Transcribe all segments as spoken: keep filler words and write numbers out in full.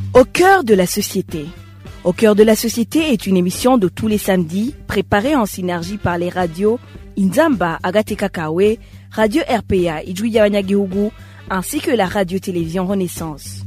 Au cœur de la société. Au cœur de la société est une émission de tous les samedis, préparée en synergie par les radios Inzamba, Agatekakawe, Radio R P A, Ijwi Wanyagihugu, ainsi que la radio-télévision Renaissance.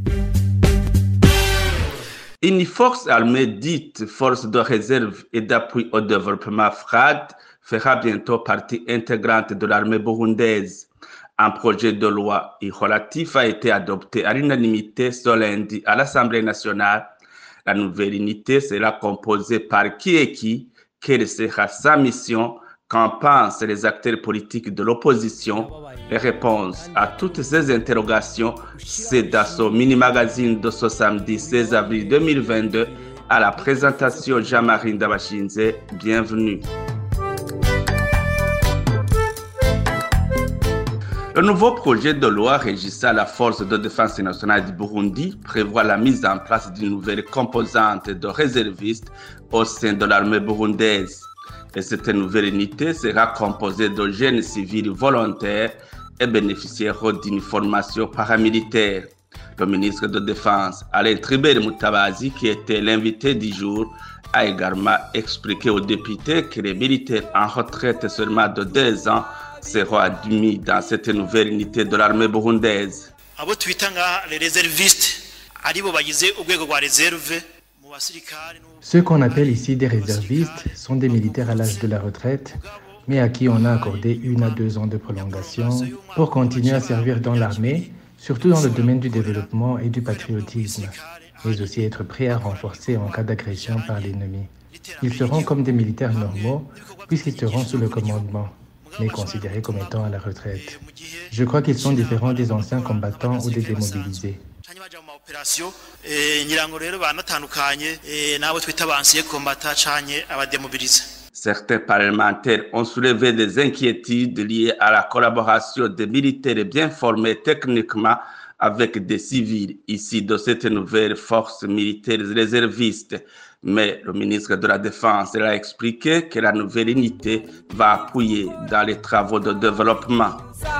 Une force armée dite force de réserve et d'appui au développement F R A D fera bientôt partie intégrante de l'armée burundaise. Un projet de loi relatif a été adopté à l'unanimité ce lundi à l'Assemblée nationale. La nouvelle unité sera composée par qui et qui, quelle sera sa mission, qu'en pensent les acteurs politiques de l'opposition. Les réponses à toutes ces interrogations, c'est dans ce mini-magazine de ce samedi seize avril deux mille vingt-deux à la présentation Jean-Marie Ndabashinze. Bienvenue. Le nouveau projet de loi régissant la force de défense nationale du Burundi prévoit la mise en place d'une nouvelle composante de réservistes au sein de l'armée burundaise. Et cette nouvelle unité sera composée de jeunes civils volontaires et bénéficieront d'une formation paramilitaire. Le ministre de Défense, Alain Tribert Mutabazi, qui était l'invité du jour, a également expliqué aux députés que les militaires en retraite seulement de deux ans seront admis dans cette nouvelle unité de l'armée burundaise. Ceux qu'on appelle ici des réservistes sont des militaires à l'âge de la retraite, mais à qui on a accordé une à deux ans de prolongation pour continuer à servir dans l'armée, surtout dans le domaine du développement et du patriotisme, mais aussi être prêts à renforcer en cas d'agression par l'ennemi. Ils seront comme des militaires normaux, puisqu'ils seront sous le commandement, mais considérés comme étant à la retraite. Je crois qu'ils sont différents des anciens combattants ou des démobilisés. Certains parlementaires ont soulevé des inquiétudes liées à la collaboration des militaires bien formés techniquement avec des civils issus de cette nouvelle force militaire réserviste. Mais le ministre de la Défense a expliqué que la nouvelle unité va appuyer dans les travaux de développement.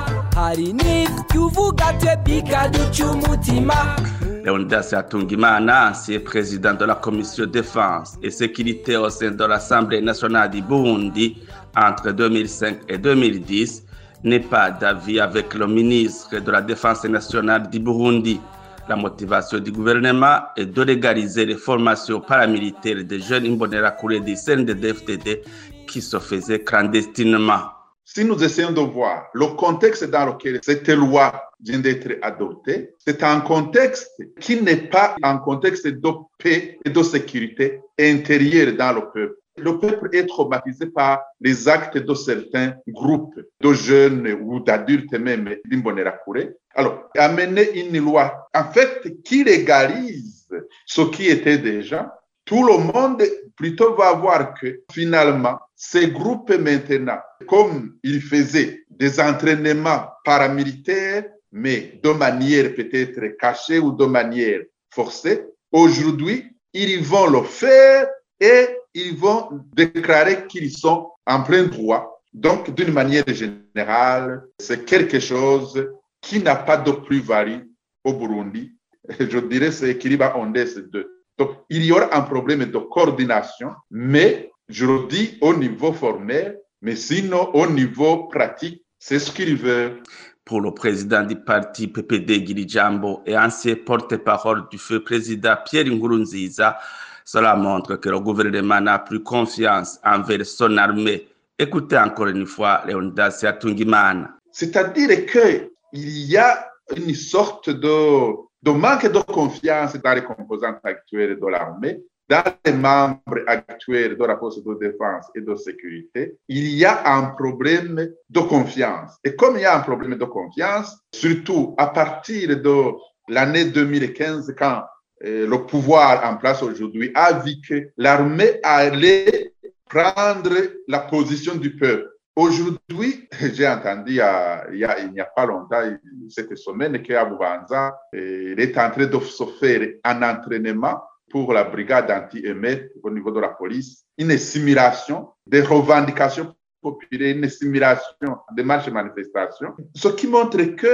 Leonidas Atungimana, ancien président de la commission défense et sécurité au sein de l'Assemblée nationale du Burundi entre deux mille cinq et deux mille dix, n'est pas d'avis avec le ministre de la Défense nationale du Burundi. La motivation du gouvernement est de légaliser les formations paramilitaires des jeunes Imbonerakure du C N D D F D D qui se faisaient clandestinement. Si nous essayons de voir le contexte dans lequel cette loi vient d'être adoptée, c'est un contexte qui n'est pas un contexte de paix et de sécurité intérieure dans le peuple. Le peuple est traumatisé par les actes de certains groupes de jeunes ou d'adultes même d'Imbonerakure. Alors, amener une loi, en fait, qui légalise ce qui était déjà, tout le monde plutôt va voir que finalement, ces groupes maintenant, comme ils faisaient des entraînements paramilitaires, mais de manière peut-être cachée ou de manière forcée, aujourd'hui, ils vont le faire et ils vont déclarer qu'ils sont en plein droit. Donc, d'une manière générale, c'est quelque chose qui n'a pas de plus-value au Burundi. Je dirais c'est équilibre entre ces deux. Donc, il y aura un problème de coordination, mais je le dis au niveau formel, mais sinon au niveau pratique, c'est ce qu'il veut. Pour le président du parti P P D, Guy Jambo, et ancien porte-parole du feu président Pierre Nkurunziza, cela montre que le gouvernement n'a plus confiance envers son armée. Écoutez encore une fois Leonidas Atungimana. C'est-à-dire qu'il y a une sorte de, de manque de confiance dans les composantes actuelles de l'armée, dans les membres actuels de la force de défense et de sécurité. Il y a un problème de confiance. Et comme il y a un problème de confiance, surtout à partir de l'année deux mille quinze, quand le pouvoir en place aujourd'hui a vu que l'armée allait prendre la position du peuple. Aujourd'hui, j'ai entendu il y a, il y a, il n'y a pas longtemps, cette semaine, qu'à Bubanza, il est en train de se faire un entraînement pour la brigade anti-émeute au niveau de la police, une simulation des revendications populaires, une simulation des marches et manifestations, ce qui montre que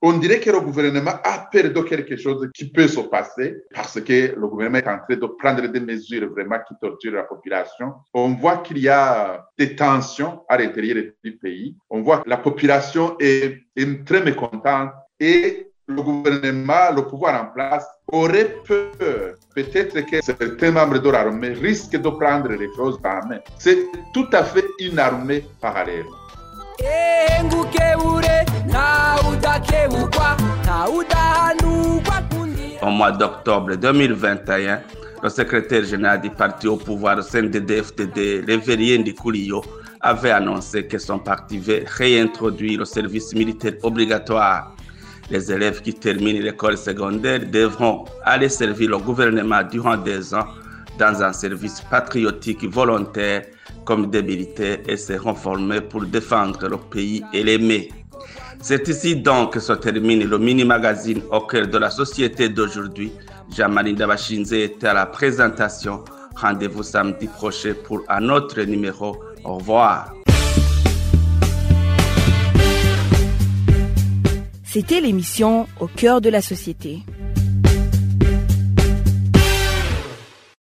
On dirait que le gouvernement a peur de quelque chose qui peut se passer parce que le gouvernement est en train de prendre des mesures vraiment qui torturent la population. On voit qu'il y a des tensions à l'intérieur du pays. On voit que la population est, est très mécontente et le gouvernement, le pouvoir en place, aurait peur. Peut-être que certains membres de l'armée risquent de prendre les choses en main. C'est tout à fait une armée parallèle. Au mois d'octobre deux mille vingt et un, le secrétaire général du parti au pouvoir au C N D D F D D, Révérien Ndikurio, avait annoncé que son parti veut réintroduire le service militaire obligatoire. Les élèves qui terminent l'école secondaire devront aller servir le gouvernement durant deux ans dans un service patriotique volontaire comme des militaires et seront formés pour défendre le pays et l'aimer. C'est ici donc que se termine le mini-magazine au cœur de la société d'aujourd'hui. Jean-Marie Ndabashinze était à la présentation. Rendez-vous samedi prochain pour un autre numéro. Au revoir. C'était l'émission Au cœur de la société.